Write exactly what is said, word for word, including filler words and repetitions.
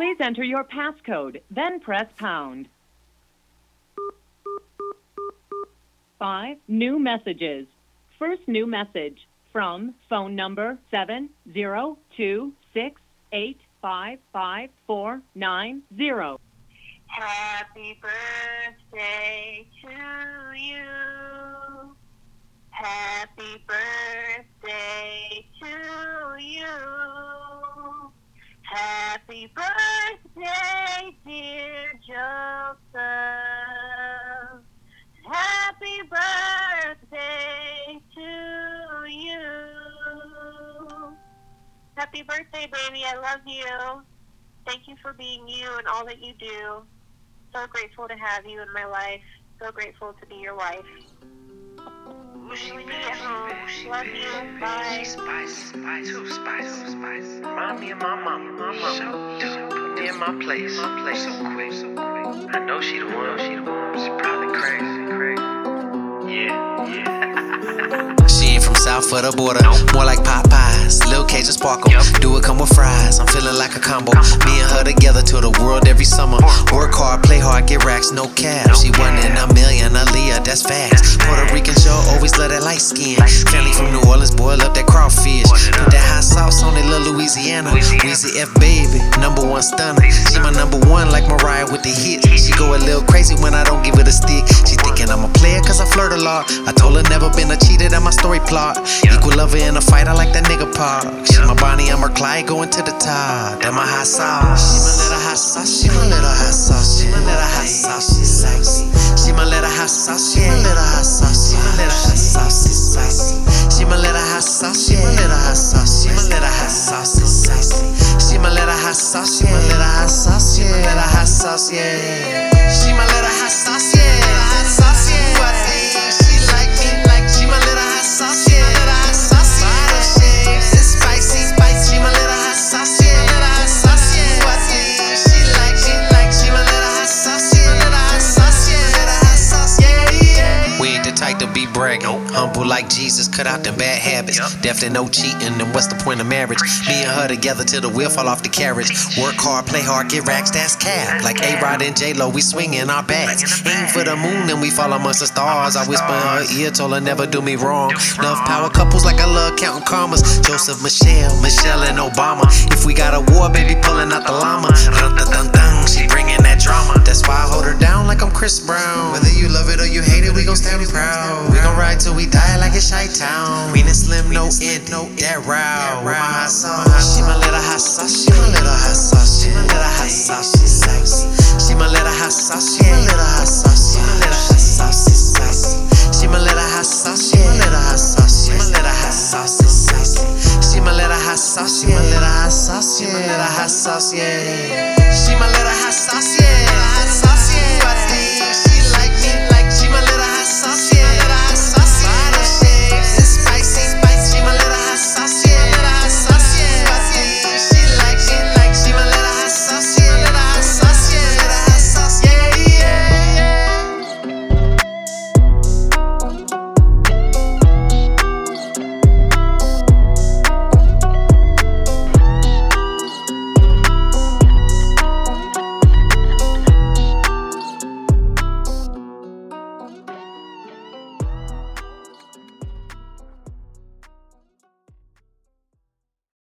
Please enter your passcode, then press pound. Five new messages. First new message from phone number seven zero two six eight five five four nine zero. Happy birthday to you. Happy birthday to you. Happy birthday, dear Joseph. Happy birthday to you. Happy birthday, baby. I love you. Thank you for being you and all that you do. So grateful to have you in my life. So grateful to be your wife. See you when you get home. Love you. Bye. Spice, spice, too spice, too spice. Remind me of my mama, my mama. So put me in my place, my place so quick, so quick. I know she the one, she the one. She probably crazy, crazy. Yeah, yeah. She ain't from south of the border, more like Popeyes. Lil' Cajun sparkle, do it come with fries. I'm feeling like a combo. Me and her together to the world every summer. Work hard, play hard, get racks, no cap. She one in a million, Aaliyah, that's facts. Puerto Rican show, always love that light skin. Family from New Orleans, boil up that crawfish. Put that hot sauce on it, little Louisiana. Weezy F baby, number one stunner. She my number one like Mariah with the hits. She go a little crazy when I don't give it a stick. She thinking I'm a player cause I flirt a lot. I told her never been a cheater, that my story plot. Equal lover in a fight, I like that nigga pop. She my Bonnie, I'm her Clyde, going to the top. That my hot sauce. She my little hot sauce. She my little hot sauce. She my little hot sauce. She sexy. She my little hot sauce. She my little hot sauce. She my little hot sauce. She sexy. She my little hot sauce. She my little hot sauce. She my little hot sauce. She sexy. She my little hot sauce. She my little hot sauce. She my little hot sauce. Yeah. She my little hot sauce. Yeah. Hot sauce. Yeah. What she like me like? She my little hot sauce. Yeah. Little hot sauce. Bottle shapes. It's spicy. Spicy. She my little hot sauce. Yeah. Little hot sauce. Yeah. What she like me like? She my little hot sauce. Yeah. Little hot sauce. Yeah. Little hot sauce. Yeah. Yeah. We ain't the type to be bragging. Humble like Jesus, cut out them bad habits. Definitely no cheating, and what's the point of marriage? Me and her together till the wheel fall off the carriage. Work hard, play hard, get racks, that's cap. Like A-Rod and J-Lo, we swinging our bats. Aim for the moon and we fall amongst the stars. I whisper in her ear, told her never do me wrong. Love power couples like I love counting commas. Joseph, Michelle, Michelle and Obama. If we got a war, baby, pulling out the llama. Dun, dun, dun, dun, she bringing that drama. That's why I hold her down like I'm Chris Brown. Whether you love it or you hate it, we gon' stand proud. We gon' ride till we die like it's Chi-Town. Queen and Slim, no end, no that route. With my hot sauce, she my little hot sauce. She my little hot sauce. She my little hot sauce. She sexy. She my little hot sauce. She my little hot sauce. She my little hot sauce. She sexy. She my little hot sauce. She my little hot sauce. She my little hot sauce. She sexy. She my little hot sauce. She my little hot sauce. She my little hot sauce. Yeah. She my little hot sauce.